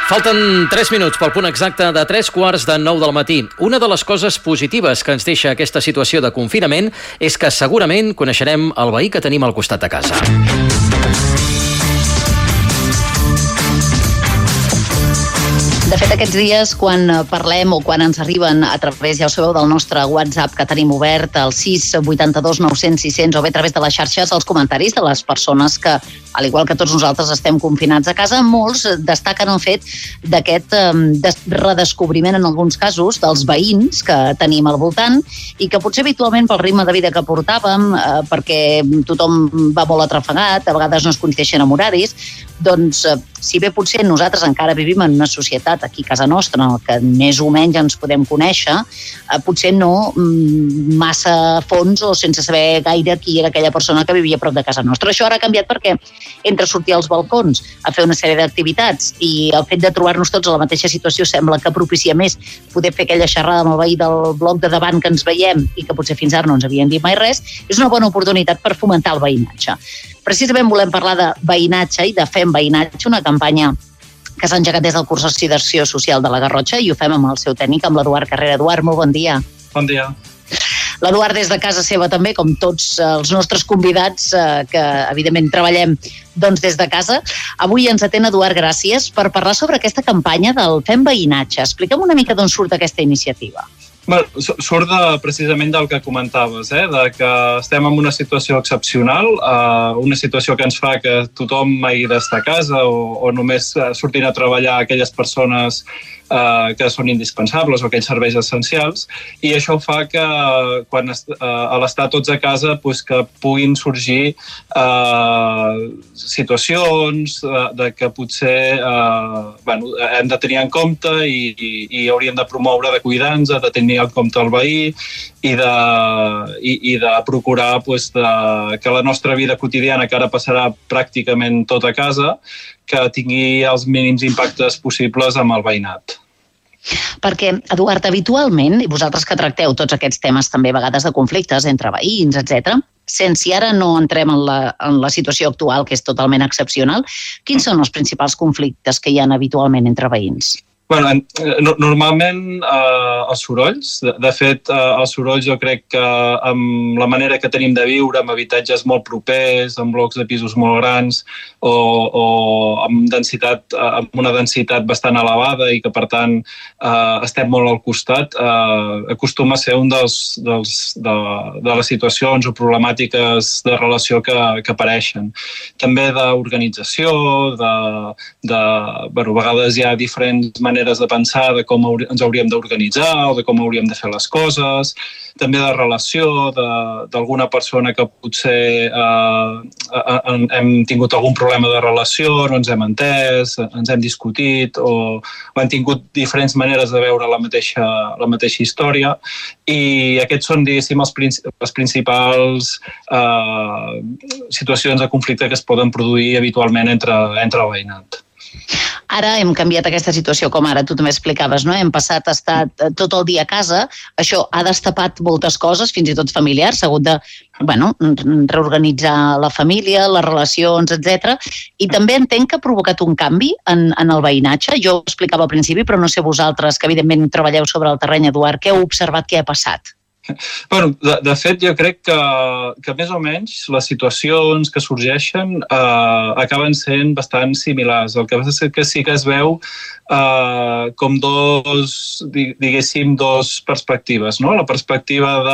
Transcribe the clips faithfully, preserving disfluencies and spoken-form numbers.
Falten tres minuts pel punt exacte de tres quarts de nou del matí. Una de les coses positives que ens deixa aquesta situació de confinament és que segurament coneixerem el veí que tenim al costat de casa. De fet, aquests dies, quan parlem o quan ens arriben a través, ja ho sabeu, del nostre WhatsApp que tenim obert, al sis vuit dos nou cents sis cents, o bé a través de les xarxes, els comentaris de les persones que, al igual que tots nosaltres, estem confinats a casa, molts destaquen el fet d'aquest eh, redescobriment, en alguns casos, dels veïns que tenim al voltant i que potser habitualment pel ritme de vida que portàvem, eh, perquè tothom va molt atrafegat, a vegades no es coincideixen amb horaris, doncs, eh, si bé potser nosaltres encara vivim en una societat aquí a casa nostra, en què més o menys ens podem conèixer, eh, potser no mm, massa a fons o sense saber gaire qui era aquella persona que vivia a prop de casa nostra. Això ara ha canviat perquè entre sortir als balcons a fer una sèrie d'activitats i el fet de trobar-nos tots a la mateixa situació sembla que propicia més poder fer aquella xerrada amb el veí del bloc de davant que ens veiem i que potser fins ara no ens havien dit mai res, és una bona oportunitat per fomentar el veïnatge. Precisament volem parlar de veïnatge i de Fem Veïnatge, una campanya que s'ha engegat des del Consorci d'Acció Social de la Garrotxa i ho fem amb el seu tècnic, amb l'Eduard Carrera. Eduard, molt bon dia. Bon dia. L'Eduard des de casa seva també, com tots els nostres convidats eh, que evidentment treballem doncs, des de casa. Avui ens atén Eduard, gràcies, per parlar sobre aquesta campanya del Fem Veïnatge. Explica'm una mica d'on surt aquesta iniciativa. Bueno, surt de, precisament del que comentaves, eh? De que estem en una situació excepcional, eh, una situació que ens fa que tothom hagi d'estar a casa o, o només sortint a treballar aquelles persones eh, que són indispensables o aquells serveis essencials, i això fa que quan est, eh, a l'estar tots a casa pues, que puguin sorgir eh, situacions de, de que potser eh, bueno, hem de tenir en compte i, i, i hauríem de promoure, de cuidar-nos, de tenir en compte el veí i de, i, i de procurar pues, de, que la nostra vida quotidiana, que ara passarà pràcticament tot a casa, que tingui els mínims impactes possibles amb el veïnat. Perquè, Eduard, habitualment, i vosaltres que tracteu tots aquests temes també a vegades de conflictes entre veïns, etcètera, sense ara no entrem en la, en la situació actual, que és totalment excepcional, quins són els principals conflictes que hi ha habitualment entre veïns? Bueno, normalment eh, els sorolls, de, de fet eh, els sorolls jo crec que amb la manera que tenim de viure, amb habitatges molt propers, amb blocs de pisos molt grans o, o amb, densitat, amb una densitat bastant elevada i que per tant eh, estem molt al costat, eh, acostuma a ser un dels, dels, de, de les situacions o problemàtiques de relació que, que apareixen. També d'organització, de, de, bueno, a vegades hi ha diferents maneres de pensar de com ens hauríem d'organitzar o de com hauríem de fer les coses, també de relació d'alguna persona que potser eh, hem tingut algun problema de relació, no ens hem entès, ens hem discutit o, o hem tingut diferents maneres de veure la mateixa, la mateixa història, i aquests són, diguéssim, els, les principals eh, situacions de conflicte que es poden produir habitualment entre, entre el veïnat. Ara hem canviat aquesta situació, com ara tu també explicaves, no? Hem passat a estar tot el dia a casa, això ha destapat moltes coses, fins i tot familiars, s'ha hagut de bueno, reorganitzar la família, les relacions, etcètera. I també entenc que ha provocat un canvi en, en el veïnatge. Jo ho explicava al principi, però no sé vosaltres, que evidentment treballeu sobre el terreny, Eduard, què heu observat, què ha passat? Bueno, de, de fet, jo crec que, que més o menys les situacions que sorgeixen eh, acaben sent bastant similars. El que passa és que sí que es veu eh, com dos, diguéssim, dos perspectives, no? La perspectiva de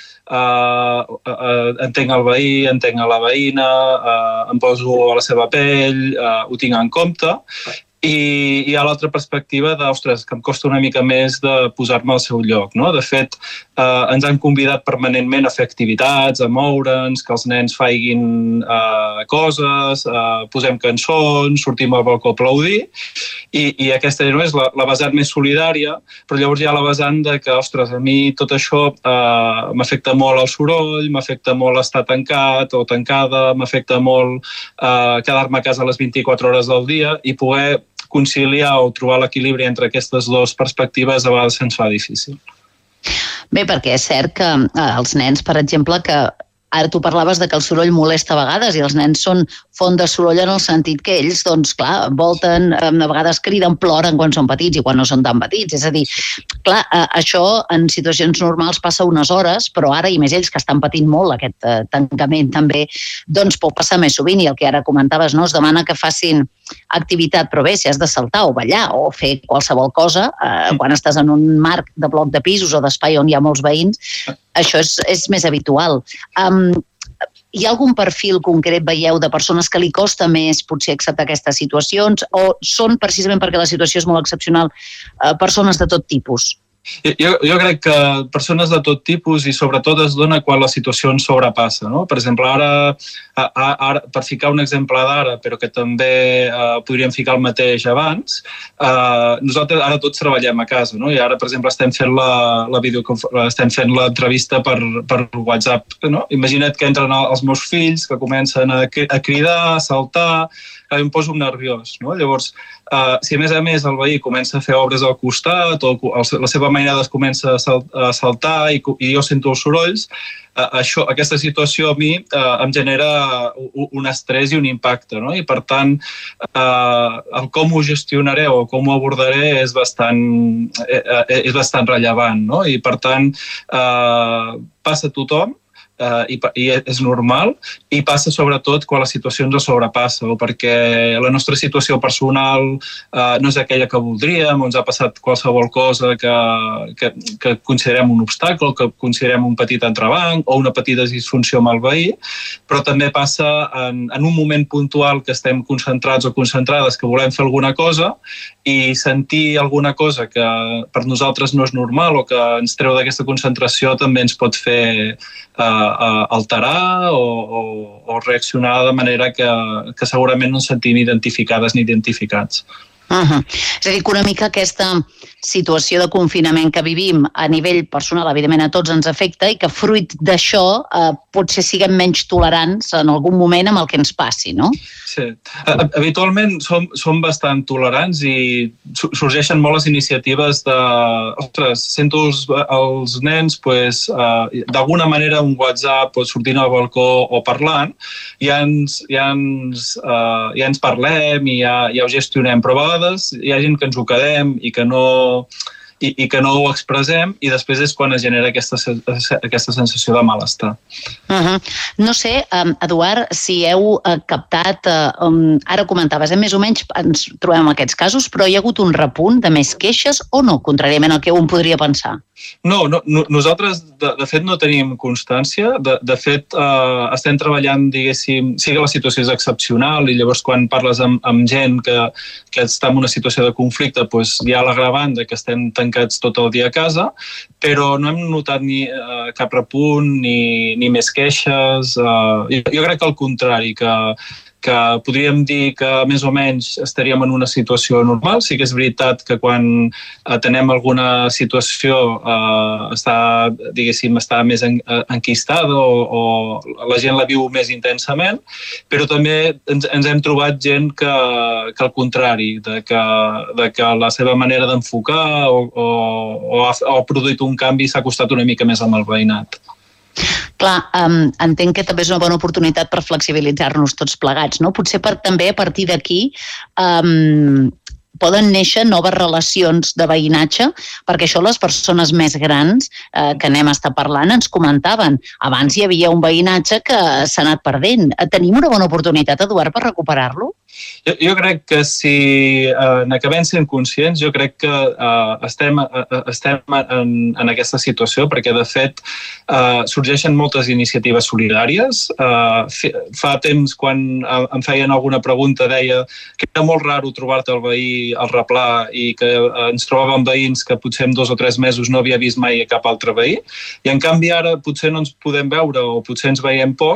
eh, eh, entenc el veí, entenc a la veïna, eh, em poso a la seva pell, eh, ho tinc en compte. I hi ha l'altra perspectiva de, ostres, que em costa una mica més de posar-me al seu lloc, no? De fet, eh, ens han convidat permanentment a fer activitats, a moure'ns, que els nens faiguin eh, coses, eh, posem cançons, sortim al balcó a aplaudir, i, i aquesta no és la, la vessant més solidària, però llavors hi ha la vessant de que, ostres, a mi tot això eh, m'afecta molt el soroll, m'afecta molt estar tancat o tancada, m'afecta molt eh, quedar-me a casa a les vint-i-quatre hores del dia i poder conciliar o trobar l'equilibri entre aquestes dues perspectives a vegades se'ns fa difícil. Bé, perquè és cert que els nens, per exemple, que ara tu parlaves de que el soroll molesta a vegades i els nens són font de soroll en el sentit que ells, doncs clar, volten, a vegades criden, ploren quan són petits i quan no són tan petits. És a dir, clar, això en situacions normals passa unes hores, però ara, i més ells que estan patint molt aquest tancament també, doncs pot passar més sovint. I el que ara comentaves, no? Es demana que facin activitat, però bé, si has de saltar o ballar o fer qualsevol cosa, eh, quan estàs en un marc de bloc de pisos o d'espai on hi ha molts veïns, això és, és més habitual. Um, hi ha algun perfil concret, veieu, de persones que li costa més potser acceptar aquestes situacions o són precisament perquè la situació és molt excepcional eh, persones de tot tipus? Jo, jo crec que persones de tot tipus i sobretot es dona quan la situació ens sobrepassa, no? Per exemple, ara, ara per ficar un exemple d'ara, però que també eh, podríem ficar el mateix abans, eh, nosaltres ara tots treballem a casa, no? I ara, per exemple, estem fent la, la videoconf... estem fent l'entrevista per, per WhatsApp, no? Imagina't que entren els meus fills, que comencen a, a cridar, a saltar, que em poso nerviós, no? Llavors, Uh, si a més a més el veí comença a fer obres al costat o el, la seva mainada es comença a, sal, a saltar i, i jo sento els sorolls, uh, això, aquesta situació a mi uh, em genera un, un estrès i un impacte, no? I per tant, uh, el com ho gestionaré o com ho abordaré és bastant, eh, és bastant rellevant, no? I per tant, uh, passa a tothom, Uh, i, i és normal, i passa sobretot quan la situació ens sobrepassa o perquè la nostra situació personal uh, no és aquella que voldríem o ens ha passat qualsevol cosa que, que, que considerem un obstacle, que considerem un petit entrebanc o una petita disfunció amb el veí, però també passa en, en un moment puntual que estem concentrats o concentrades que volem fer alguna cosa i sentir alguna cosa que per nosaltres no és normal o que ens treu d'aquesta concentració també ens pot fer uh, a alterar o, o, o reaccionar de manera que, que segurament no ens sentim identificades ni identificats. Uh-huh. És a dir, que una mica aquesta situació de confinament que vivim a nivell personal, evidentment a tots ens afecta i que fruit d'això eh, potser siguem menys tolerants en algun moment amb el que ens passi, no? Sí. Habitualment som, som bastant tolerants i sorgeixen molt les iniciatives de... Ostres, sento els, els nens pues, eh, d'alguna manera un WhatsApp o sortint al balcó o parlant, ja ens, ja ens, eh, ja ens parlem i ja, ja ho gestionem, però a vegades hi ha gent que ens ho quedem i que no... I, i que no ho expressem i després és quan es genera aquesta, aquesta sensació de malestar. Uh-huh. No sé, um, Eduard, si heu uh, captat, uh, um, ara comentaves, eh, més o menys ens trobem aquests casos, però hi ha hagut un repunt de més queixes o no, contràriament al que un podria pensar? No, no, no nosaltres de, de fet no tenim constància, de, de fet eh, estem treballant, diguéssim, sí que la situació és excepcional i llavors quan parles amb, amb gent que, que està en una situació de conflicte doncs hi ha l'agravant de que estem tancats tot el dia a casa, però no hem notat ni eh, cap repunt ni, ni més queixes, eh, jo, jo crec que al contrari, que que podríem dir que més o menys estaríem en una situació normal. Sí que és veritat que quan eh, tenem alguna situació eh, està, diguéssim, està més en, eh, enquistada o, o la gent la viu més intensament, però també ens, ens hem trobat gent que, que al contrari, de que, de que la seva manera d'enfocar o, o, o, ha, o ha produït un canvi s'ha costat una mica més amb el veïnat. Clar, um, entenc que també és una bona oportunitat per flexibilitzar-nos tots plegats, no? Potser per, també a partir d'aquí um, poden néixer noves relacions de veïnatge, perquè això les persones més grans eh, que anem a estar parlant ens comentaven. Abans hi havia un veïnatge que s'ha anat perdent. Tenim una bona oportunitat, Eduard, per recuperar-lo? Jo, jo crec que si eh, n'acabem sent conscients, jo crec que eh, estem, eh, estem en, en aquesta situació, perquè de fet eh, sorgeixen moltes iniciatives solidàries. Eh, fa temps, quan em feien alguna pregunta, deia que era molt raro trobar-te el veí al replà i que eh, ens trobàvem veïns que potser en dos o tres mesos no havia vist mai a cap altre veí, i en canvi ara potser no ens podem veure o potser ens veiem poc,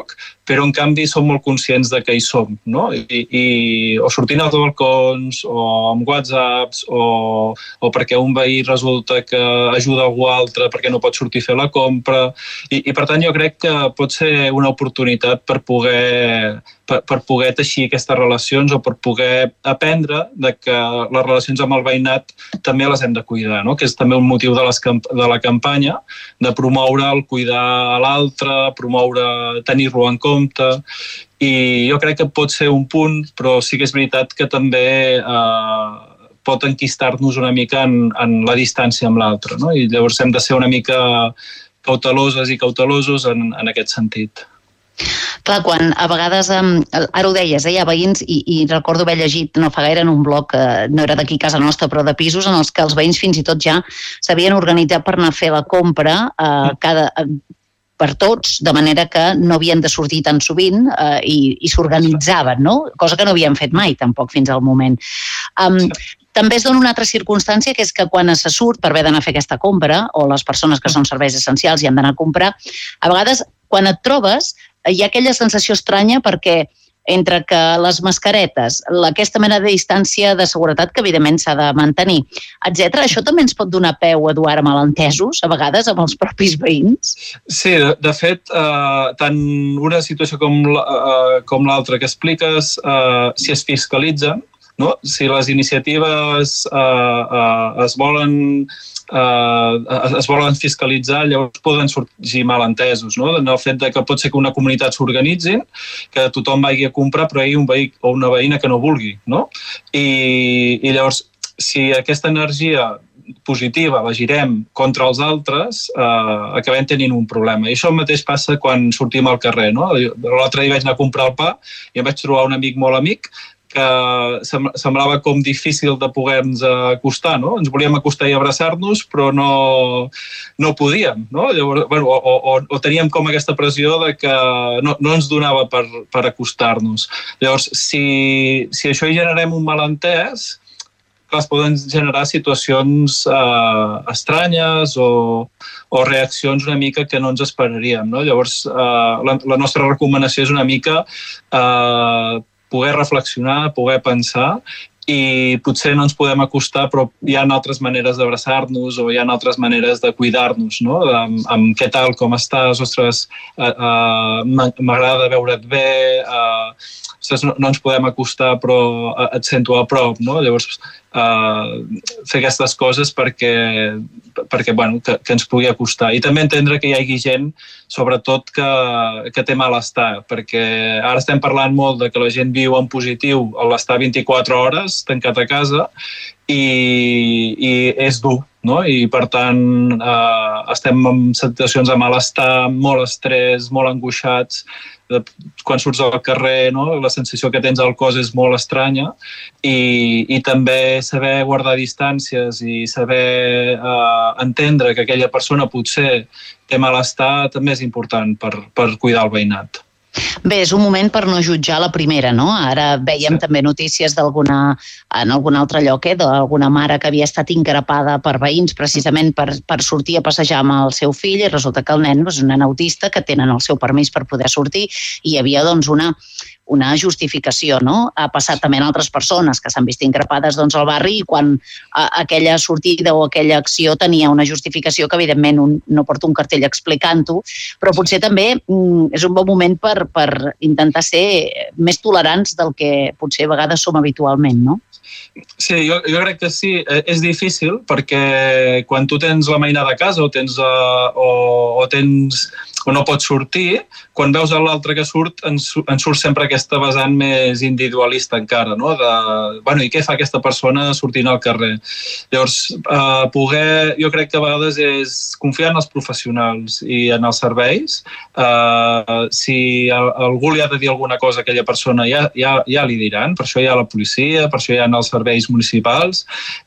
però en canvi som molt conscients de que hi som, no? I, i o sortint als balcons, o amb whatsapps, o, o perquè un veí resulta que ajuda algú altre perquè no pot sortir a fer la compra, i, i per tant jo crec que pot ser una oportunitat per poder, per, per poder teixir aquestes relacions o per poder aprendre de que les relacions amb el veïnat també les hem de cuidar, no? Que és també un motiu de, les, de la campanya, de promoure el cuidar a l'altre, promoure tenir-lo en compte, i jo crec que pot ser un punt, però sí que és veritat que també eh, pot enquistar-nos una mica en, en la distància amb l'altre, no? I llavors hem de ser una mica cauteloses i cautelosos en, en aquest sentit. Clar, quan a vegades, ara ho deies, eh, hi ha veïns, i, i recordo haver llegit no fa gaire en un blog, eh, no era d'aquí a casa nostra, però de pisos, en els que els veïns fins i tot ja s'havien organitzat per anar a fer la compra eh, cada, eh, per tots, de manera que no havien de sortir tan sovint eh, i, i s'organitzaven, no? Cosa que no havien fet mai, tampoc, fins al moment. Um, També es dona una altra circumstància, que és que quan se surt per haver d'anar a fer aquesta compra, o les persones que són serveis essencials i han d'anar a comprar, a vegades, quan et trobes, hi ha aquella sensació estranya perquè entre que les mascaretes, aquesta mena de distància de seguretat que evidentment s'ha de mantenir, etcètera. Això també ens pot donar peu, Eduard, a malentesos, a vegades amb els propis veïns? Sí, de, de fet, eh, tant una situació com l'altra que expliques, eh, si es fiscalitzen, no? Si les iniciatives eh, eh, es volen eh, es volen fiscalitzar, llavors poden sorgir malentesos, no? En el fet de que pot ser que una comunitat s'organitzin, que tothom vagi a comprar, però hi ha un veí o una veïna que no vulgui, no? I, i llavors, si aquesta energia positiva la girem contra els altres, eh, acabem tenint un problema. I això mateix passa quan sortim al carrer, no? L'altre dia vaig anar a comprar el pa i em vaig trobar un amic molt amic que semblava com difícil de poder-nos acostar, no? Ens volíem acostar i abraçar-nos, però no, no podíem, no? Llavors, bueno, o, o, o teníem com aquesta pressió de que no, no ens donava per, per acostar-nos. Llavors, si, si això hi generem un malentès, clar, es poden generar situacions eh, estranyes o, o reaccions una mica que no ens esperaríem, no? Llavors, eh, la, la nostra recomanació és una mica eh, poder reflexionar, poder pensar, i potser no ens podem acostar, però hi ha altres maneres d'abraçar-nos o hi ha altres maneres de cuidar-nos, no? Amb, amb què tal, com estàs, ostres, uh, uh, m'agrada veure't bé, uh, ostres, no, no ens podem acostar però et sento a prop, no? Llavors, uh, fer aquestes coses perquè, perquè bueno, que, que ens pugui acostar. I també entendre que hi hagi gent, sobretot, que, que té malestar, perquè ara estem parlant molt de que la gent viu en positiu a l'estar vint-i-quatre hores tancat a casa i, i és dur, no? I per tant eh, estem en situacions de malestar, molt estrès, molt angoixats. Quan surts al carrer, no? La sensació que tens al cos és molt estranya, i, i també saber guardar distàncies i saber eh, entendre que aquella persona potser té malestar també és important per, per cuidar el veïnat. Bé, és un moment per no jutjar la primera, no? Ara veiem sí. també notícies d'alguna, en algun altre lloc, eh, d'alguna mare que havia estat increpada per veïns precisament per, per sortir a passejar amb el seu fill, i resulta que el nen és un nen autista que tenen el seu permís per poder sortir, i hi havia doncs una, una justificació, no? Ha passat també en altres persones que s'han vist increpades doncs, al barri, i quan a, aquella sortida o aquella acció tenia una justificació que evidentment un, no porta un cartell explicant-ho, però potser també mm, és un bon moment per, per intentar ser més tolerants del que potser a vegades som habitualment, no? Sí, jo, jo crec que sí. És difícil perquè quan tu tens la mainada a casa o tens, uh, o, o tens o no pots sortir, quan veus l'altre que surt, ens, ens surt sempre aquesta vessant més individualista encara, no? De, bueno, i què fa aquesta persona sortint al carrer? Llavors, eh, poder, jo crec que a vegades és confiar en els professionals i en els serveis. Eh, si algú li ha de dir alguna cosa a aquella persona, ja, ja, ja li diran. Per això hi ha la policia, per això hi ha els serveis municipals,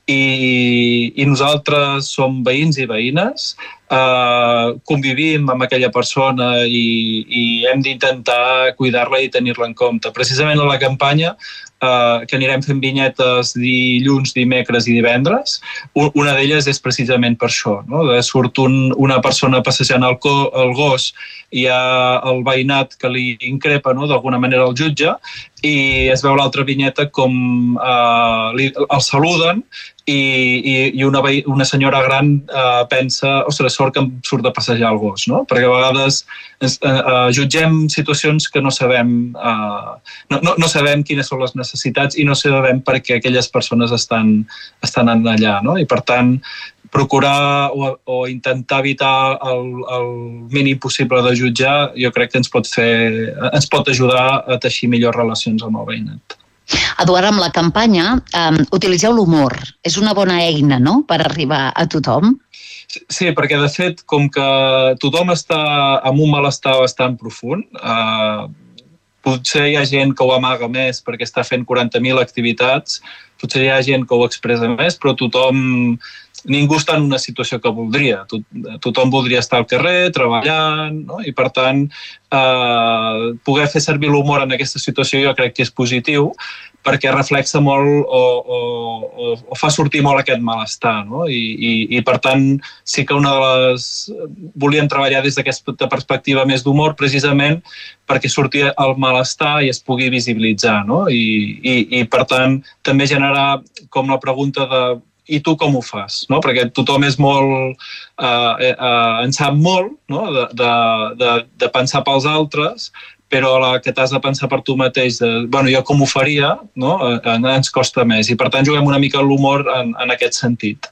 i, i nosaltres som veïns i veïnes, Uh, convivim amb aquella persona i, i hem d'intentar cuidar-la i tenir-la en compte. Precisament a la campanya uh, que anirem fent vinyetes dilluns, dimecres i divendres. Una d'elles és precisament per això, no? Surt un, una persona passejant el, co, el gos i hi ha el veïnat que li increpa, no? D'alguna manera el jutge, i es veu l'altra vinyeta com uh, li, el saluden i, i, i una, una senyora gran uh, pensa, ostres, sort que em surt de passejar el gos, no? Perquè a vegades ens, uh, uh, jutgem situacions que no sabem, uh, no, no, no sabem quines són les necessitats i no sabem per què aquelles persones estan, estan allà, no? I per tant, procurar o, o intentar evitar el, el mínim possible de jutjar, jo crec que ens pot fer, ens pot ajudar a teixir millors relacions amb el veïnat. Eduard, amb la campanya um, utilitzeu l'humor. És una bona eina, no?, per arribar a tothom. Sí, perquè de fet, com que tothom està amb un malestar bastant profund, eh, potser hi ha gent que ho amaga més perquè està fent quaranta mil activitats, potser hi ha gent que ho expressa més, però tothom, ningú està en una situació que voldria. Tot, tothom voldria estar al carrer, treballant, no? I per tant, eh, poder fer servir l'humor en aquesta situació jo crec que és positiu, perquè reflexa molt o, o, o, o fa sortir molt aquest malestar, no? I, i, i per tant sí que una de les... volíem treballar des d'aquesta perspectiva més d'humor precisament perquè surti el malestar i es pugui visibilitzar, no? I, i, i per tant també generar com la pregunta de i tu com ho fas? No? Perquè tothom és molt... Eh, eh, en sap molt, no? de, de, de, de pensar pels altres, però la que t'has de pensar per tu mateix, de, bueno, jo com ho faria, no? eh, ens costa més. I per tant juguem una mica l'humor en, en aquest sentit.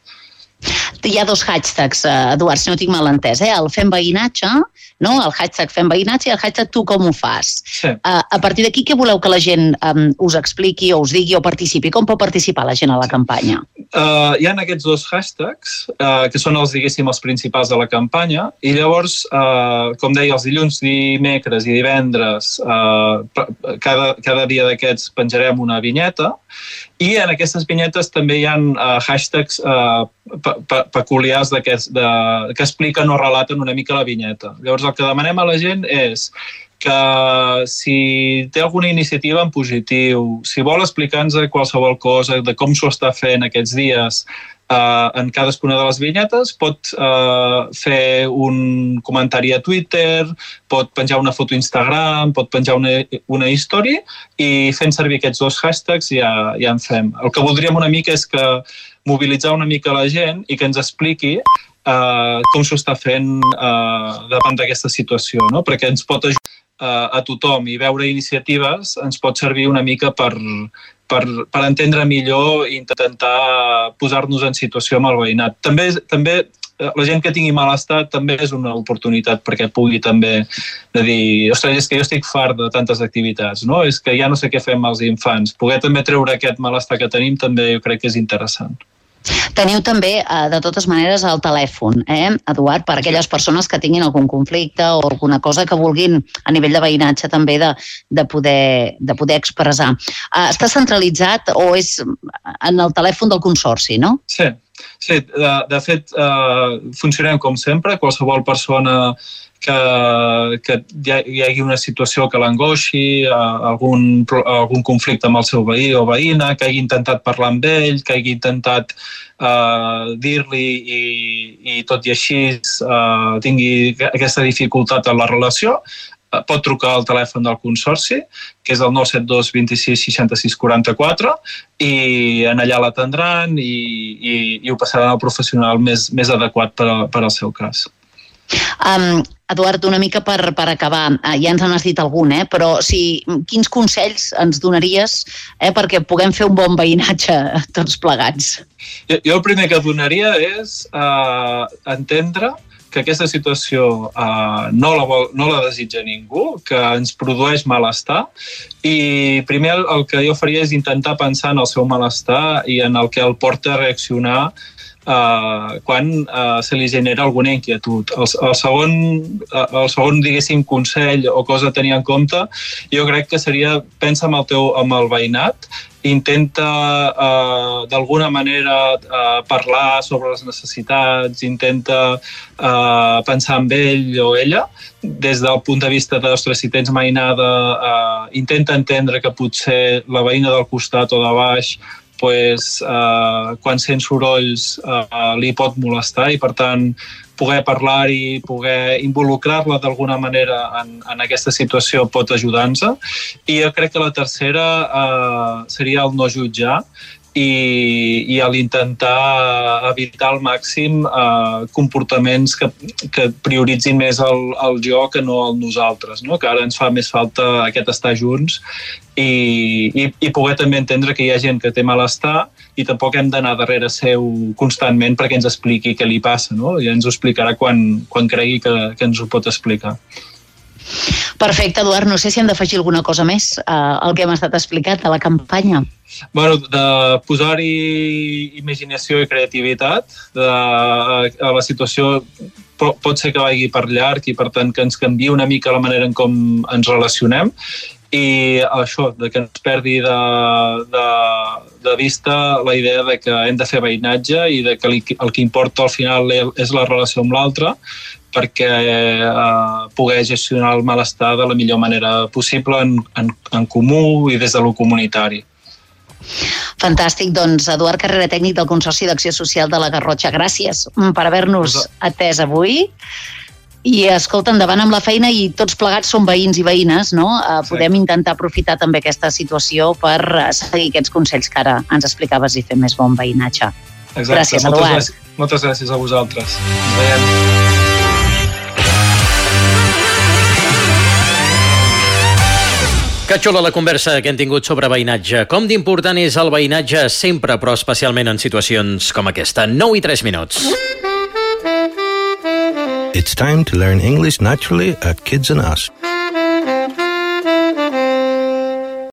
Hi ha dos hashtags, Eduard, si no tinc mal entès, eh? El fem veïnatge, no? El hashtag fem veïnatge i el hashtag tu com ho fas. Sí. Uh, a partir d'aquí, què voleu que la gent um, us expliqui o us digui o participi? Com pot participar la gent a la campanya? Uh, hi ha aquests dos hashtags, uh, que són els, diguéssim, els principals de la campanya, i llavors, uh, com deia, els dilluns, dimecres i divendres, uh, cada, cada dia d'aquests penjarem una vinyeta, i en aquestes vinyetes també hi ha uh, hashtags uh, pe pe peculiars de, que expliquen o relaten una mica la vinyeta. Llavors el que demanem a la gent és que si té alguna iniciativa en positiu, si vol explicar-nos qualsevol cosa de com s'ho està fent aquests dies Uh, en cadascuna de les vinyetes, pot uh, fer un comentari a Twitter, pot penjar una foto a Instagram, pot penjar una, una història i fent servir aquests dos hashtags ja, ja en fem. El que voldríem una mica és que mobilitzar una mica la gent i que ens expliqui uh, com s'ho està fent uh, davant d'aquesta situació, no? Perquè ens pot ajudar uh, a tothom i veure iniciatives ens pot servir una mica per... Per, per entendre millor i intentar posar-nos en situació amb el veïnat. També, també la gent que tingui malestar també és una oportunitat perquè pugui també de dir, ostres, és que jo estic fart de tantes activitats, no? És que ja no sé què fem als infants. Poder també treure aquest malestar que tenim també jo crec que és interessant. Teniu també, de totes maneres, el telèfon, eh, Eduard, per a aquelles persones que tinguin algun conflicte o alguna cosa que vulguin a nivell de veïnatge també de, de, poder, de poder expressar. Està centralitzat o és en el telèfon del Consorci, no? Sí, sí. De, de fet, eh, funcionem com sempre. Qualsevol persona que, que hi hagi una situació que l'angoixi, algun, algun conflicte amb el seu veí o veïna, que hagi intentat parlar amb ell, que hagi intentat uh, dir-li i, i tot i així uh, tingui aquesta dificultat en la relació, uh, pot trucar al telèfon del Consorci, que és el nou set dos dos sis sis sis quatre quatre, i en allà l'atendran i, i, i ho passaran al professional més, més adequat per, a, per al seu cas. Um, Eduard, una mica per, per acabar, uh, ja ens n'has dit algun, eh? Però si, quins consells ens donaries eh, perquè puguem fer un bon veïnatge tots plegats? Jo, jo el primer que donaria és uh, entendre que aquesta situació uh, no, la vol, no la desitja ningú, que ens produeix malestar i primer el, el que jo faria és intentar pensar en el seu malestar i en el que el porta a reaccionar Uh, quan uh, se li genera alguna inquietud. El, el, segon, uh, el segon, diguéssim, consell o cosa a tenir en compte, jo crec que seria pensa amb el teu amb el veïnat intenta eh, d'alguna manera eh, parlar sobre les necessitats, intenta eh, pensar en ell o ella, des del punt de vista de, ostres, si tens mainada, eh, intenta entendre que potser la veïna del costat o de baix pues, eh, quan sent sorolls eh, li pot molestar i, per tant, poder parlar-hi, poder involucrar-la d'alguna manera en, en aquesta situació pot ajudar-nos. I jo crec que la tercera eh, seria el no jutjar i, i l'intentar evitar al màxim eh, comportaments que, que prioritzin més el, el jo que no el nosaltres, no? Que ara ens fa més falta aquest estar junts i, i, i poder també entendre que hi ha gent que té malestar i tampoc hem d'anar darrere seu constantment perquè ens expliqui què li passa, no? I ens ho explicarà quan, quan cregui que, que ens ho pot explicar. Perfecte, Eduard. No sé si hem d'afegir alguna cosa més eh, al que hem estat explicat a la campanya. Bueno, de posar-hi imaginació i creativitat, de, a, a la situació pot ser que vagi per llarg i, per tant, que ens canviï una mica la manera en com ens relacionem i això, de que ens perdi de, de, de vista la idea de que hem de fer veïnatge i de que el que importa al final és la relació amb l'altre perquè eh, poder gestionar el malestar de la millor manera possible en, en, en comú i des de lo comunitari. Fantàstic, doncs Eduard Carrera, tècnic del Consorci d'Acció Social de la Garrotxa, gràcies per haver-nos atès avui. I escolta, endavant amb la feina i tots plegats som veïns i veïnes, no? Eh, podem intentar aprofitar també aquesta situació per seguir aquests consells que ara ens explicaves i fer més bon veïnatge. Exacte. Gràcies, Eduard. Moltes gràcies, moltes gràcies a vosaltres. Ens veiem. Que xula la conversa que hem tingut sobre veïnatge. Com d'important és el veïnatge sempre, però especialment en situacions com aquesta. nou i tres minuts. It's time to learn English naturally at Kids and Us.